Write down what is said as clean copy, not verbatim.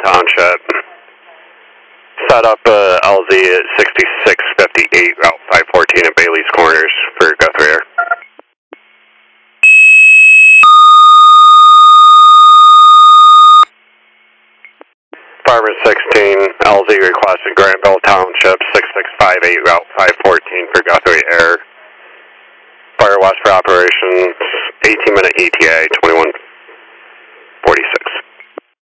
Township. Set up LZ at 6658, Route 514 at Bailey's Corners for Guthrie Air. Farmer 16, LZ requested Granville Township, 6658, Route 514 for Guthrie Air. Fire West for operations, 18-minute ETA, 21